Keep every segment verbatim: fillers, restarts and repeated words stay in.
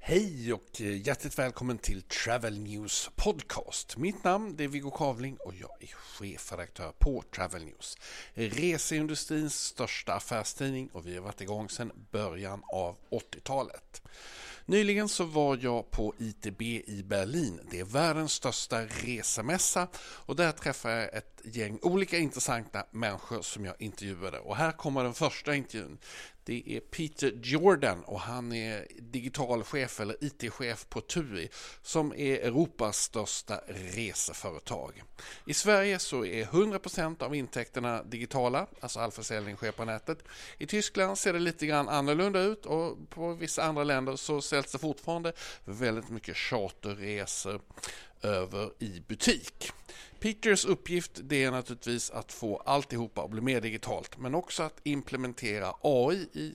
Hej och hjärtligt välkommen till Travel News Podcast. Mitt namn är Viggo Kavling och jag är chefredaktör på Travel News. Reseindustrins största affärstidning och vi har varit igång sedan början av åttiotalet. Nyligen så var jag på I T B i Berlin. Det är världens största resemässa och där träffade jag ett gäng olika intressanta människor som jag intervjuade. Och här kommer den första intervjun. Det är Peter Jordan och han är digitalchef eller I T-chef på TUI som är Europas största reseföretag. I Sverige så är hundra procent av intäkterna digitala, alltså all försäljning sker på nätet. I Tyskland ser det lite grann annorlunda ut och på vissa andra länder så säljs det fortfarande väldigt mycket charterresor över i butik. Peters uppgift det är naturligtvis att få alltihopa att bli mer digitalt men också att implementera A I i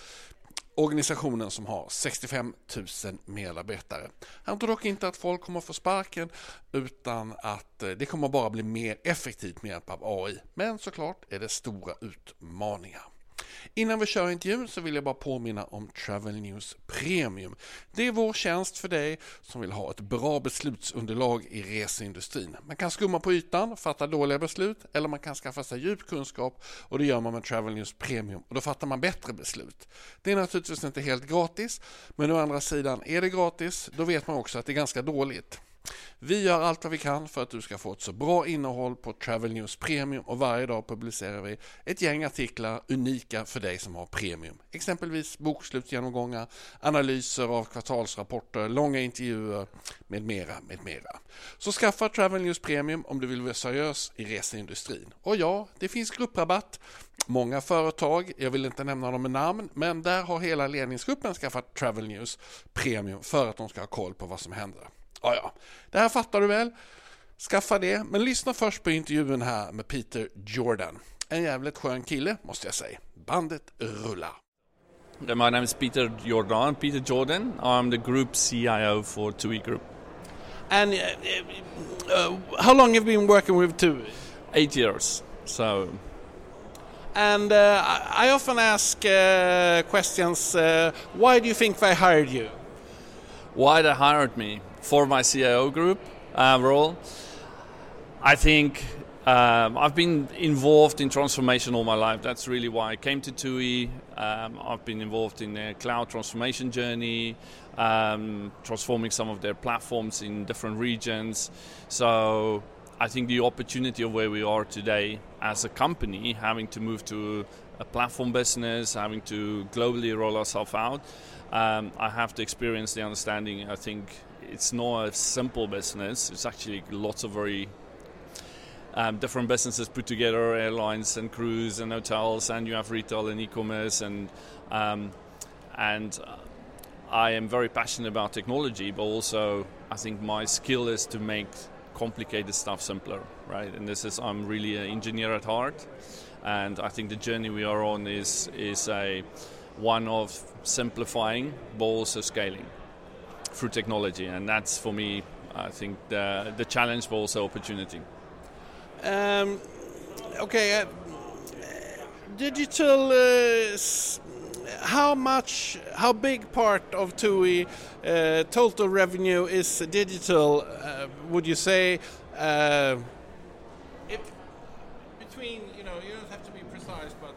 organisationen som har sextiofem tusen medarbetare. Han tror dock inte att folk kommer få sparken utan att det kommer bara bli mer effektivt med hjälp av A I. Men såklart är det stora utmaningar. Innan vi kör intervjun så vill jag bara påminna om Travel News Premium. Det är vår tjänst för dig som vill ha ett bra beslutsunderlag i reseindustrin. Man kan skumma på ytan, fatta dåliga beslut eller man kan skaffa sig djup kunskap och det gör man med Travel News Premium och då fattar man bättre beslut. Det är naturligtvis inte helt gratis men å andra sidan är det gratis, då vet man också att det är ganska dåligt. Vi gör allt vad vi kan för att du ska få ett så bra innehåll på Travel News Premium och varje dag publicerar vi ett gäng artiklar unika för dig som har Premium. Exempelvis bokslutsgenomgångar, analyser av kvartalsrapporter, långa intervjuer med mera, med mera. Så skaffa Travel News Premium om du vill vara seriös i reseindustrin. Och ja, det finns grupprabatt. Många företag, jag vill inte nämna dem med namn, men där har hela ledningsgruppen skaffat Travel News Premium för att de ska ha koll på vad som händer. Ja, ja, det här fattar du väl. Skaffa det, men lyssna först på intervjun här med Peter Jordan. En jävligt skön kille, måste jag säga. Bandet rullar. My name is Peter Jordan. Peter Jordan. I'm the group C I O for TUI Group. And uh, uh, how long have you been working with TUI? Eight years. So. And uh, I often ask uh, questions. Uh, why do you think they hired you? Why they hired me for my C I O group uh, role? I think um, I've been involved in transformation all my life. That's really why I came to TUI. Um, I've been involved in their cloud transformation journey, um, transforming some of their platforms in different regions. So I think the opportunity of where we are today as a company, having to move to a platform business, having to globally roll ourselves out, um, I have to experience the understanding. I think it's not a simple business. It's actually lots of very um, different businesses put together, airlines and cruise and hotels, and you have retail and e-commerce. And um, and I am very passionate about technology, but also I think my skill is to make complicated stuff simpler, right? And this is, I'm really an engineer at heart. And I think the journey we are on is is a one of simplifying, but also scaling through technology, and that's for me, I think, the the challenge, but also opportunity. Um, okay, uh, digital. Uh, how much? How big part of TUI uh, total revenue is digital? Uh, would you say? Uh, if between, you know, you don't have to be precise, but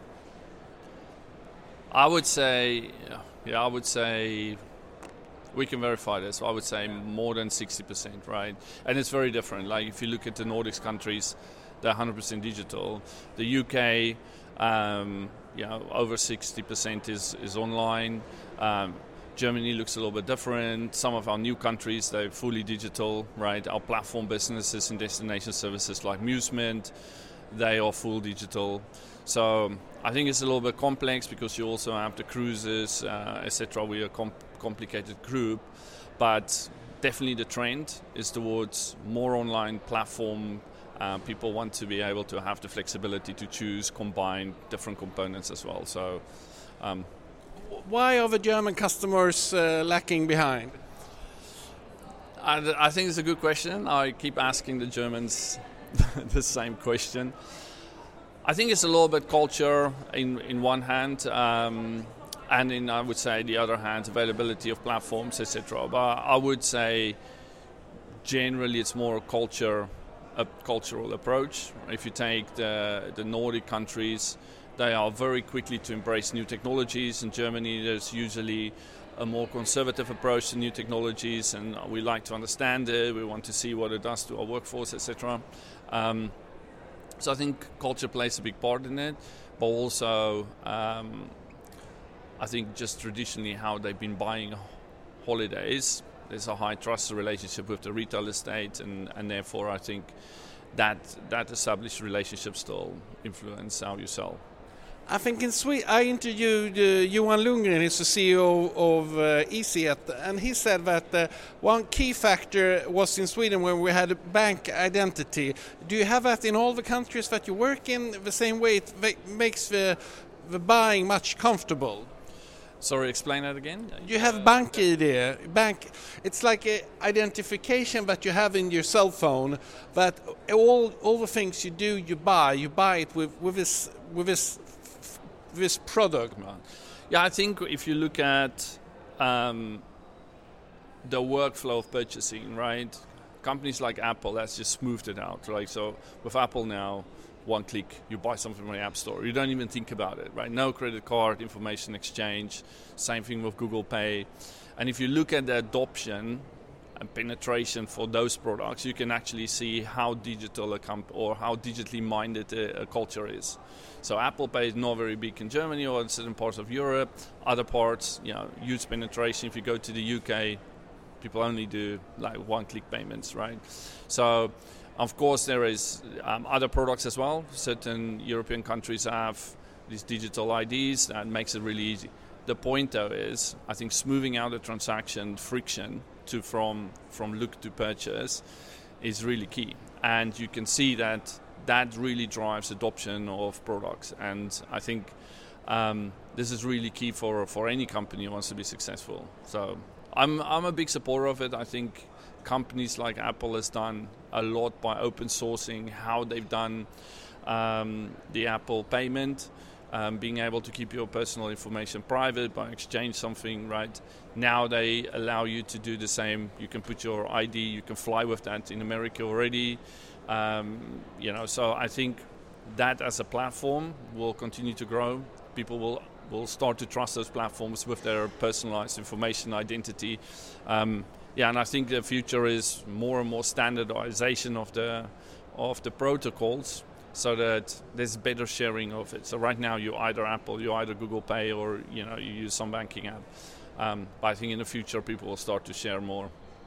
I would say, yeah, I would say. We can verify this. I would say more than sixty percent, right? And it's very different. Like if you look at the Nordics countries, they're one hundred percent digital. The U K, um, you know, over sixty percent is, is online. Um, Germany looks a little bit different. Some of our new countries, they're fully digital, right? Our platform businesses and destination services like Musement, they are full digital. So I think it's a little bit complex because you also have the cruises, uh, et cetera. We are a comp- complicated group, but definitely the trend is towards more online platform. Uh, people want to be able to have the flexibility to choose, combine different components as well. So, um, why are the German customers uh, lacking behind? I, I think it's a good question. I keep asking the Germans the same question. I think it's a little bit culture in in one hand. Um, and in, I would say, the other hand, availability of platforms, et cetera. But I would say generally it's more a culture, a cultural approach. If you take the, the Nordic countries, they are very quickly to embrace new technologies. In Germany, there's usually a more conservative approach to new technologies, and we like to understand it. We want to see what it does to our workforce, et cetera. Um, so I think culture plays a big part in it, but also um, I think just traditionally how they've been buying holidays. There's a high trust relationship with the retail estate, and, and therefore I think that that established relationship still influence how you sell. I think in Sweden, I interviewed uh, Johan Lundgren, he's the C E O of uh, EasyJet, and he said that uh, one key factor was in Sweden when we had a bank identity. Do you have that in all the countries that you work in? The same way it va- makes the, the buying much comfortable. Sorry, explain that again. You have BankID. Bank. It's like an identification that you have in your cell phone. That all all the things you do, you buy. You buy it with with this with this this product. Yeah, I think if you look at um, the workflow of purchasing, right? Companies like Apple has just smoothed it out, right? So with Apple now, one click, you buy something from the App Store. You don't even think about it, right? No credit card information exchange. Same thing with Google Pay. And if you look at the adoption and penetration for those products, you can actually see how digital a comp- or how digitally minded a, a culture is. So Apple Pay is not very big in Germany or in certain parts of Europe. Other parts, you know, huge penetration. If you go to the U K, people only do like one-click payments, right? So, of course, there is um, other products as well. Certain European countries have these digital I Ds that makes it really easy. The point, though, is I think smoothing out the transaction friction to from from look to purchase is really key, and you can see that that really drives adoption of products. And I think um, this is really key for for any company who wants to be successful. So I'm I'm a big supporter of it. I think companies like Apple has done a lot by open sourcing how they've done um, the Apple payment, um, being able to keep your personal information private by exchange something, right? Now they allow you to do the same. You can put your I D, you can fly with that in America already. Um, you know, so I think that as a platform will continue to grow. People will will start to trust those platforms with their personalized information, identity. Um, Yeah, and I think the future is more and more standardization of the of the protocols, so that there's better sharing of it. So right now, you either Apple, you either Google Pay, or you know you use some banking app. Um, but I think in the future, people will start to share more.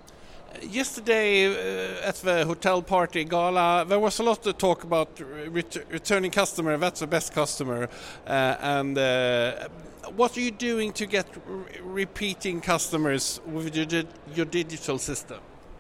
Yesterday uh, at the hotel party gala, there was a lot of talk about ret- returning customer. That's the best customer, uh, and. Uh, What are you doing to get re- repeating customers with your, di- your digital system?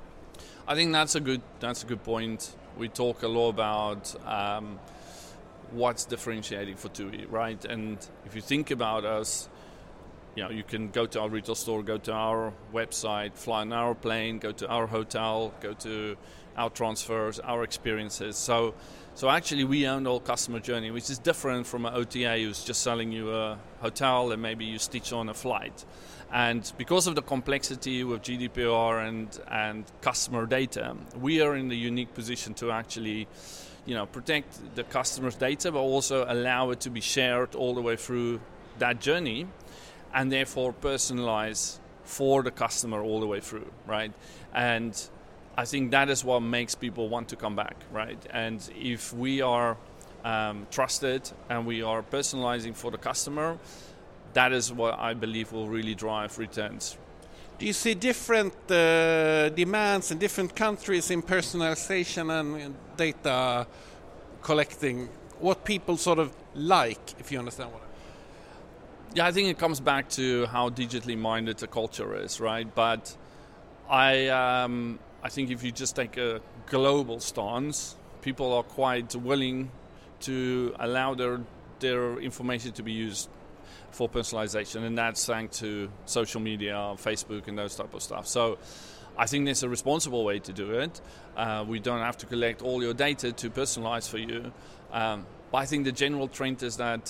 I think that's a good that's a good point. We talk a lot about um, what's differentiating for TUI, right? And if you think about us, you know, you can go to our retail store, go to our website, fly on our plane, go to our hotel, go to our transfers, our experiences. So, so actually we own the whole customer journey, which is different from an O T A who's just selling you a hotel and maybe you stitch on a flight. And because of the complexity with G D P R and, and customer data, we are in the unique position to actually, you know, protect the customer's data, but also allow it to be shared all the way through that journey, and therefore personalize for the customer all the way through, right? And I think that is what makes people want to come back, right? And if we are um, trusted and we are personalizing for the customer, that is what I believe will really drive returns. Do you see different uh, demands in different countries in personalization and data collecting? What people sort of like, if you understand what I mean? Yeah, I think it comes back to how digitally minded the culture is, right? But I... Um, I think if you just take a global stance, people are quite willing to allow their their information to be used for personalization, and that's thanks to social media, Facebook, and those type of stuff. So I think there's a responsible way to do it. Uh, we don't have to collect all your data to personalize for you. Um, but I think the general trend is that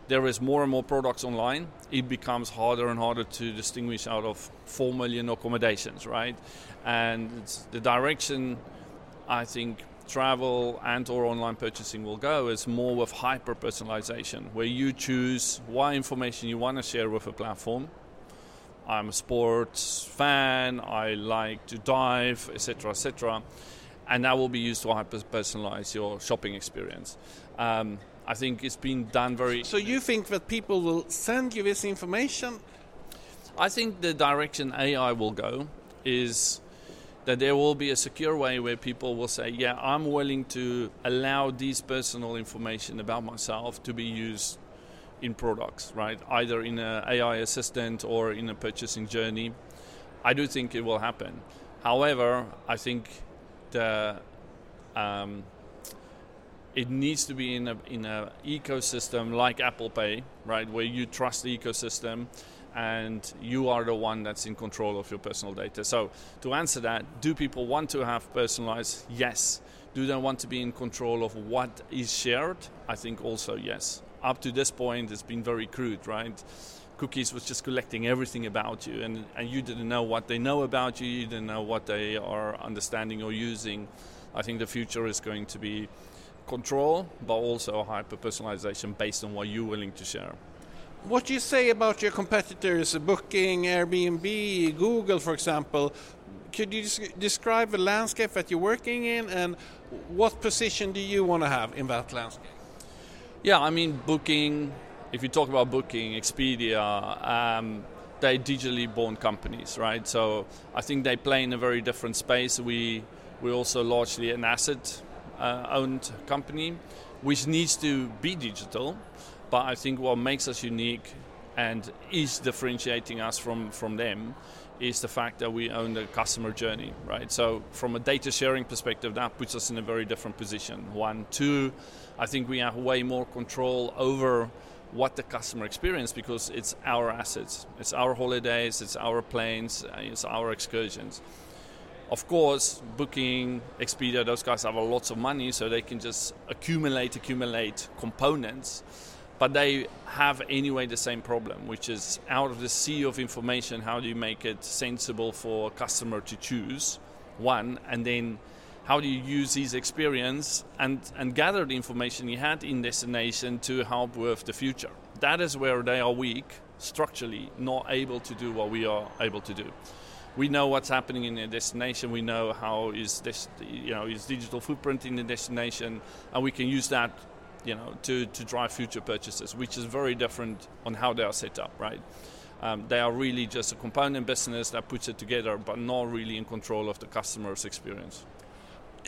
there is more and more products online, it becomes harder and harder to distinguish out of four million accommodations, right? And it's the direction I think travel and or online purchasing will go is more with hyper-personalization, where you choose what information you want to share with a platform. I'm a sports fan, I like to dive, et cetera, et cetera. And that will be used to hyper-personalize your shopping experience. Um, I think it's been done very... So you think that people will send you this information? I think the direction A I will go is that there will be a secure way where people will say, yeah, I'm willing to allow these personal information about myself to be used in products, right? Either in an A I assistant or in a purchasing journey. I do think it will happen. However, I think the um, it needs to be in a in an ecosystem like Apple Pay, right, where you trust the ecosystem and you are the one that's in control of your personal data. So to answer that, do people want to have personalized? Yes. Do they want to be in control of what is shared? I think also yes. Up to this point, it's been very crude, right? Cookies was just collecting everything about you, and, and you didn't know what they know about you, you didn't know what they are understanding or using. I think the future is going to be control, but also hyper-personalization based on what you're willing to share. What do you say about your competitors, Booking, Airbnb, Google, for example? Could you des- describe the landscape that you're working in, and what position do you want to have in that landscape? Yeah, I mean, Booking, if you talk about Booking, Expedia, um, they're digitally born companies, right? So I think they play in a very different space. We, we're also largely an asset-owned uh, company, which needs to be digital. But I think what makes us unique and is differentiating us from, from them is the fact that we own the customer journey, right? So from a data sharing perspective, that puts us in a very different position. One, two, I think we have way more control over what the customer experience, because it's our assets, it's our holidays, it's our planes, it's our excursions. Of course, Booking, Expedia, those guys have lots of money, so they can just accumulate, accumulate components. But they have anyway the same problem, which is out of the sea of information, how do you make it sensible for a customer to choose, one, and then how do you use his experience and, and gather the information he had in destination to help with the future. That is where they are weak, structurally, not able to do what we are able to do. We know what's happening in the destination, we know how is this, you know, is digital footprint in the destination, and we can use that you know, to, to drive future purchases, which is very different on how they are set up, right? Um, they are really just a component business that puts it together, but not really in control of the customer's experience. Uh,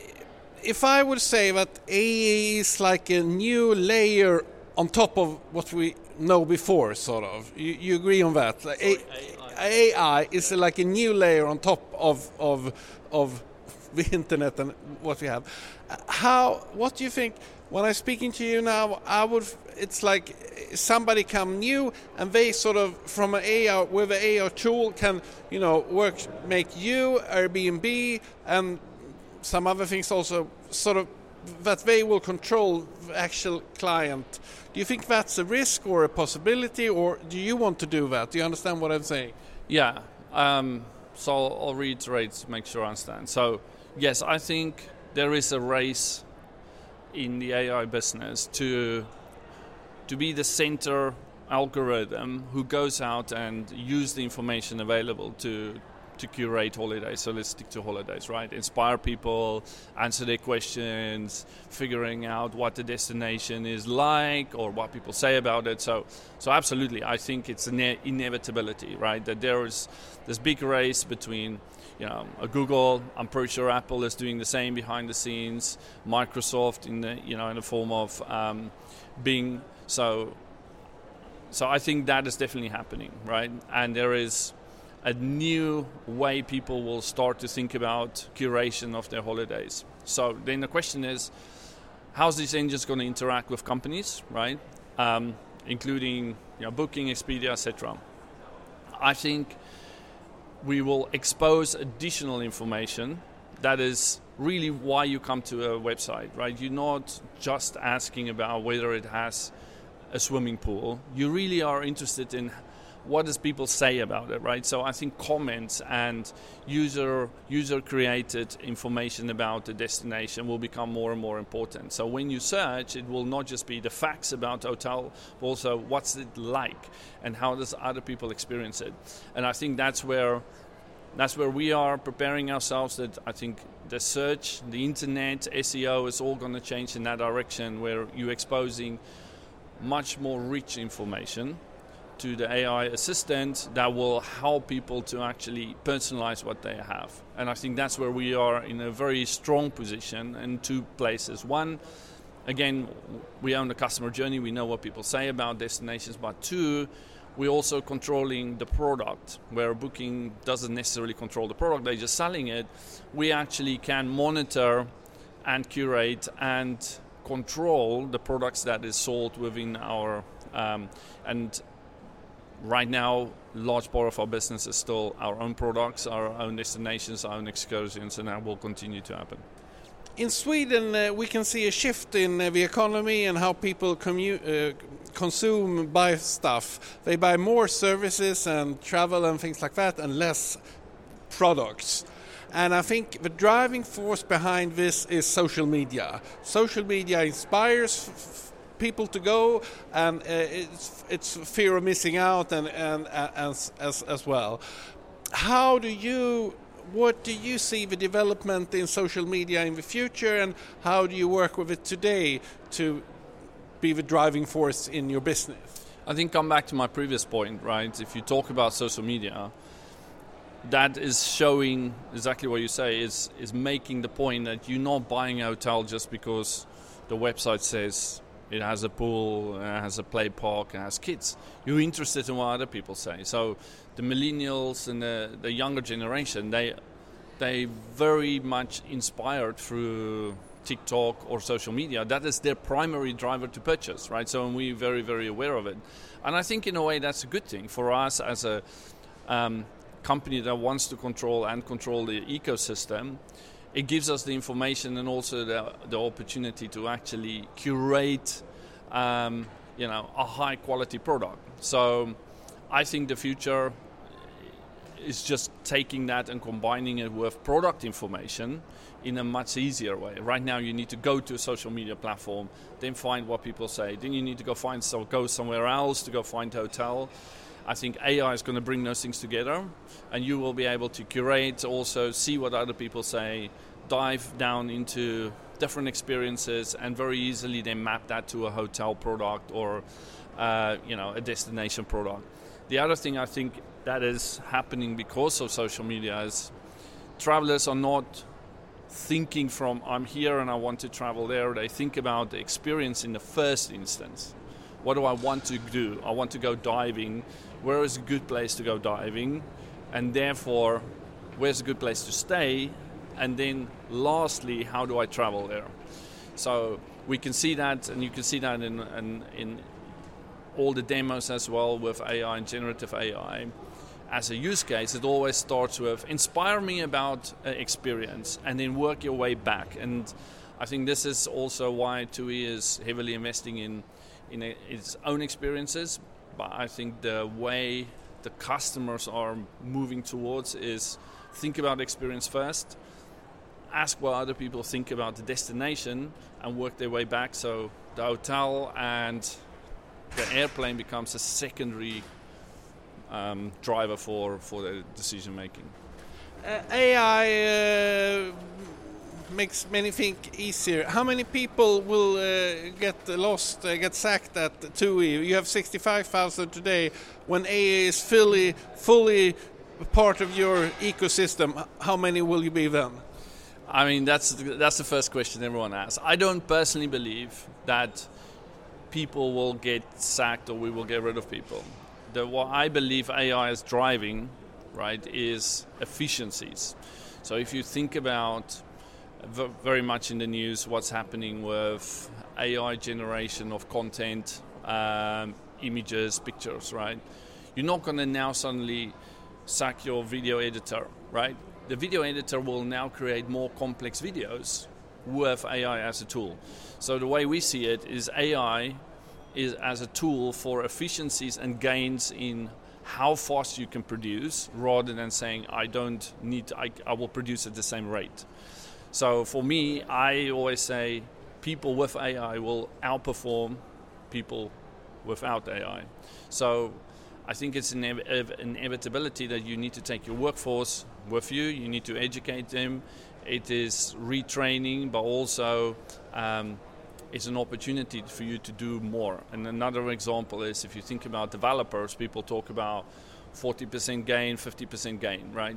if I would say that A I is like a new layer on top of what we know before, sort of, you, you agree on that? Like Sorry, A I. A I is like a new layer on top of of of the internet and what we have. How? What do you think? When I'm speaking to you now, I would. It's like somebody come new, and they sort of from an A I with an A I tool can, you know, work, make you Airbnb and some other things also, sort of that they will control the actual client. Do you think that's a risk or a possibility, or do you want to do that? Do you understand what I'm saying? Yeah. Um, so I'll, I'll reiterate to make sure I understand. So yes, I think there is a race in the A I business to to be the center algorithm who goes out and use the information available to to curate holidays. So let's stick to holidays, right? Inspire people, answer their questions, figuring out what the destination is like or what people say about it. So so absolutely, I think it's an inevitability, right? That there is this big race between, you know, a Google. I'm pretty sure Apple is doing the same behind the scenes. Microsoft in the, you know, in the form of um, Bing. So, so I think that is definitely happening, right? And there is a new way people will start to think about curation of their holidays. So then the question is, how's this engine going to interact with companies, right? Um, including, you know, Booking, Expedia, et cetera. I think we will expose additional information that is really why you come to a website, right? You're not just asking about whether it has a swimming pool. You really are interested in what does people say about it, right? So I think comments and user user created information about the destination will become more and more important. So when you search, it will not just be the facts about the hotel, but also what's it like and how does other people experience it. And I think that's where that's where we are preparing ourselves. That I think the search, the internet, S E O is all going to change in that direction, where you're exposing much more rich information to the A I assistant that will help people to actually personalize what they have. And I think that's where we are in a very strong position in two places. One, again, we own the customer journey. We know what people say about destinations. But two, we're also controlling the product, where Booking doesn't necessarily control the product. They're just selling it. We actually can monitor and curate and control the products that is sold within our um, and right now, large part of our business is still our own products, our own destinations, our own excursions, and that will continue to happen. In Sweden, uh, we can see a shift in uh, the economy and how people commu- uh, consume, buy stuff. They buy more services and travel and things like that, and less products. And I think the driving force behind this is social media. Social media inspires f- people to go, and uh, it's it's fear of missing out, and and as as as well. How do you what do you see the development in social media in the future, and how do you work with it today to be the driving force in your business? I think come back to my previous point, right? If you talk about social media, that is showing exactly what you say, is is making the point that you're not buying a hotel just because the website says it has a pool, it has a play park, it has kids. You're interested in what other people say. So the millennials and the, the younger generation, they they very much inspired through TikTok or social media. That is their primary driver to purchase, right? So we're very, very aware of it. And I think in a way that's a good thing for us as a um, company that wants to control and control the ecosystem. It gives us the information and also the, the opportunity to actually curate, um, you know, a high quality product. So I think the future is just taking that and combining it with product information in a much easier way. Right now you need to go to a social media platform, then find what people say. Then you need to go find so go somewhere else to go find a hotel. I think A I is going to bring those things together, and you will be able to curate, also see what other people say, dive down into different experiences, and very easily then map that to a hotel product or uh, you know, a destination product. The other thing I think that is happening because of social media is travelers are not thinking from I'm here and I want to travel there. They think about the experience in the first instance. What do I want to do? I want to go diving. Where is a good place to go diving? And therefore, where's a good place to stay? And then lastly, how do I travel there? So we can see that, and you can see that in, in, in all the demos as well with A I and generative A I. As a use case, it always starts with inspire me about an experience and then work your way back. And I think this is also why TUI is heavily investing in, in a, its own experiences. But I think the way the customers are moving towards is think about the experience first, ask what other people think about the destination, and work their way back. So the hotel and the airplane becomes a secondary um, driver for, for the decision making. Uh, A I uh, makes many things easier. How many people will uh, get lost, uh, get sacked at TUI? You have sixty-five thousand today. When A I is fully, fully part of your ecosystem, how many will you be then? I mean, that's that's the first question everyone asks. I don't personally believe that people will get sacked or we will get rid of people. The, what I believe A I is driving, right, is efficiencies. So if you think about v- very much in the news what's happening with A I generation of content, um, images, pictures, right? You're not going to now suddenly sack your video editor, right? The video editor will now create more complex videos with A I as a tool. So the way we see it is A I is as a tool for efficiencies and gains in how fast you can produce, rather than saying I don't need to, I, I will produce at the same rate. So for me, I always say people with A I will outperform people without A I. So I think it's an inevitability that you need to take your workforce with you. You need to educate them. It is retraining, but also um, it's an opportunity for you to do more. And another example is if you think about developers, people talk about forty percent gain, fifty percent gain, right?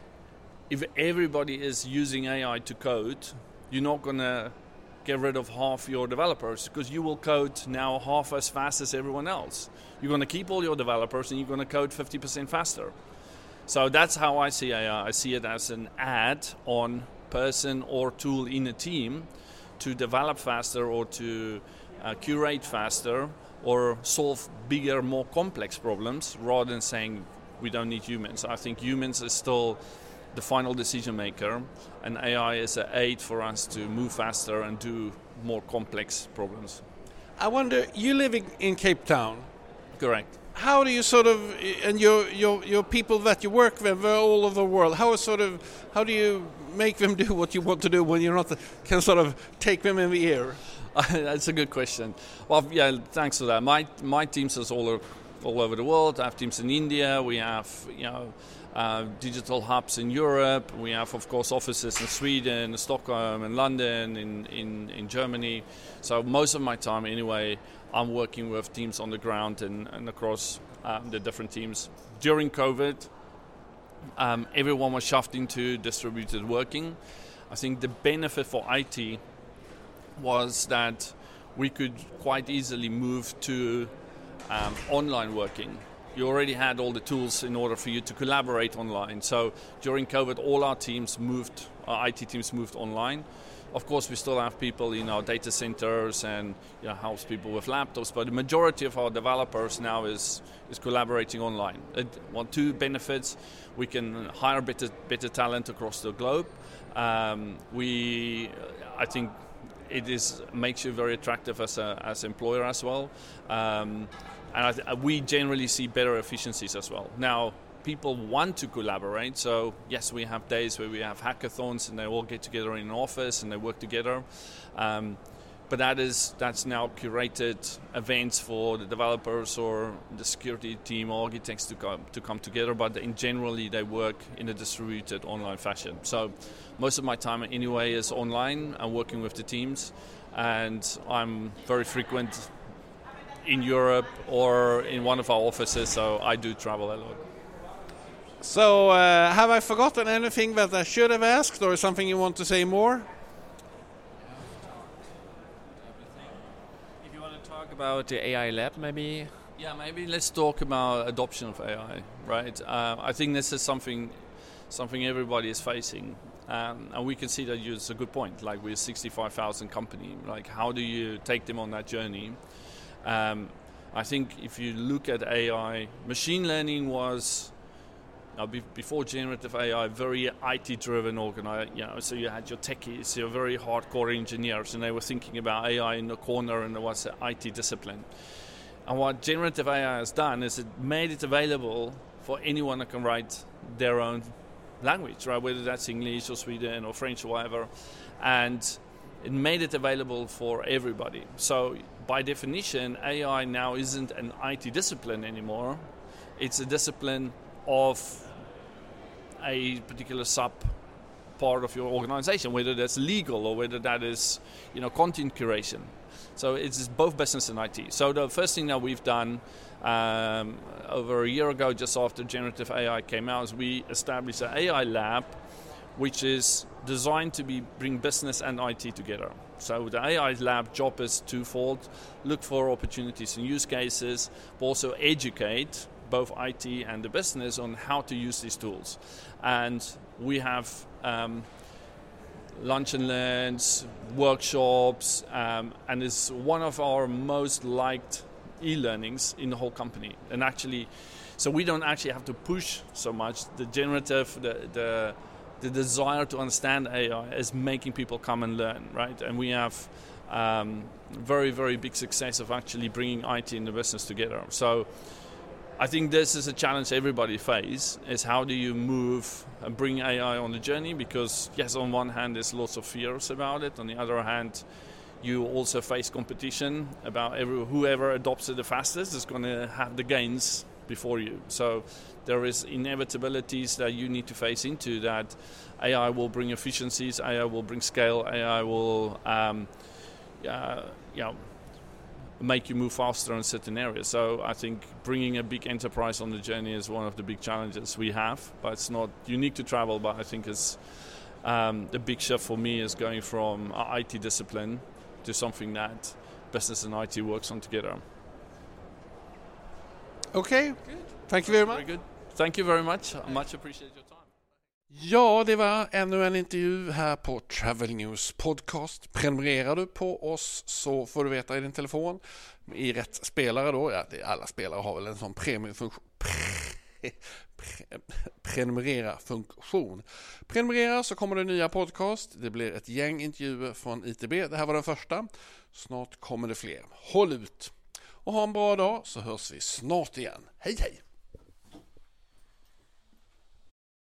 If everybody is using A I to code, you're not going to get rid of half your developers, because you will code now half as fast as everyone else. You're going to keep all your developers and you're going to code fifty percent faster. So that's how I see A I. I see it as an add-on person or tool in a team to develop faster or to uh, curate faster or solve bigger, more complex problems, rather than saying we don't need humans. I think humans is still the final decision maker, and A I is an aid for us to move faster and do more complex problems. I wonder, you live in, in Cape Town. Correct. How do you sort of, and your your your people that you work with, they're all over the world. How is sort of, how do you make them do what you want to do when you're not can sort of take them in the ear? That's a good question. Well, yeah, thanks for that. My my teams is all all over the world. I have teams in India. We have you know uh, digital hubs in Europe. We have, of course, offices in Sweden, Stockholm, and London, in in in Germany. So most of my time, anyway, I'm working with teams on the ground and, and across um, the different teams. During COVID, um, everyone was shoved into distributed working. I think the benefit for I T was that we could quite easily move to um, online working. You already had all the tools in order for you to collaborate online. So during COVID, all our teams moved, our I T teams moved online. Of course, we still have people in our data centers and you know, helps people with laptops, but the majority of our developers now is is collaborating online. It, well, two benefits: we can hire better better talent across the globe. Um, we, I think, it is makes you very attractive as a as employer as well, um, and I th- we generally see better efficiencies as well. Now, people want to collaborate, so yes, we have days where we have hackathons and they all get together in an office and they work together. Um, but that is that's now curated events for the developers or the security team or architects to come to come together. But in generally, they work in a distributed online fashion. So most of my time anyway is online and working with the teams, and I'm very frequent in Europe or in one of our offices. So I do travel a lot. So, uh, have I forgotten anything that I should have asked, or something you want to say more? If you want to talk about the A I lab, maybe? Yeah, maybe let's talk about adoption of A I, right? Uh, I think this is something something everybody is facing. Um, and we can see that it's a good point. Like, we're a sixty-five thousand company. Like, how do you take them on that journey? Um, I think if you look at A I, machine learning was... Now, be- before generative A I, very I T-driven organization. You know, so you had your techies, your very hardcore engineers, and they were thinking about A I in the corner, and there was an I T discipline. And what generative A I has done is it made it available for anyone that can write their own language, right? Whether that's English or Sweden or French or whatever, and it made it available for everybody. So, by definition, A I now isn't an I T discipline anymore. It's a discipline of a particular sub part of your organization, whether that's legal or whether that is, you know, content curation. So it's both business and I T. So the first thing that we've done um, over a year ago, just after generative A I came out, is we established an A I lab, which is designed to be bring business and I T together. So the A I lab job is twofold: look for opportunities and use cases, but also educate both I T and the business on how to use these tools. And we have um, lunch and learns, workshops, um, and it's one of our most liked e-learnings in the whole company. And actually, so we don't actually have to push so much. The generative, the the, the desire to understand A I is making people come and learn, right? And we have um, very, very big success of actually bringing I T and the business together. So I think this is a challenge everybody faces, is how do you move and bring A I on the journey? Because yes, on one hand there's lots of fears about it. On the other hand, you also face competition about every, whoever adopts it the fastest is going to have the gains before you. So there is inevitabilities that you need to face into that. A I will bring efficiencies, A I will bring scale, A I will um, uh, you know, make you move faster in certain areas. So I think bringing a big enterprise on the journey is one of the big challenges we have, but it's not unique to travel, but I think it's um, the big shift for me is going from an I T discipline to something that business and I T works on together. Okay, good. Thank you very much. Very good. Thank you very much. I much appreciate your time. Ja, det var ännu en intervju här på Travel News Podcast. Prenumererar du på oss så får du veta i din telefon, i rätt spelare då, ja, det, alla spelare har väl en sån premiumfunktion. Pre, pre, prenumerera funktion. Prenumerera så kommer det nya podcast. Det blir ett gäng intervjuer från I T B. Det här var den första. Snart kommer det fler. Håll ut och ha en bra dag, så hörs vi snart igen. Hej hej!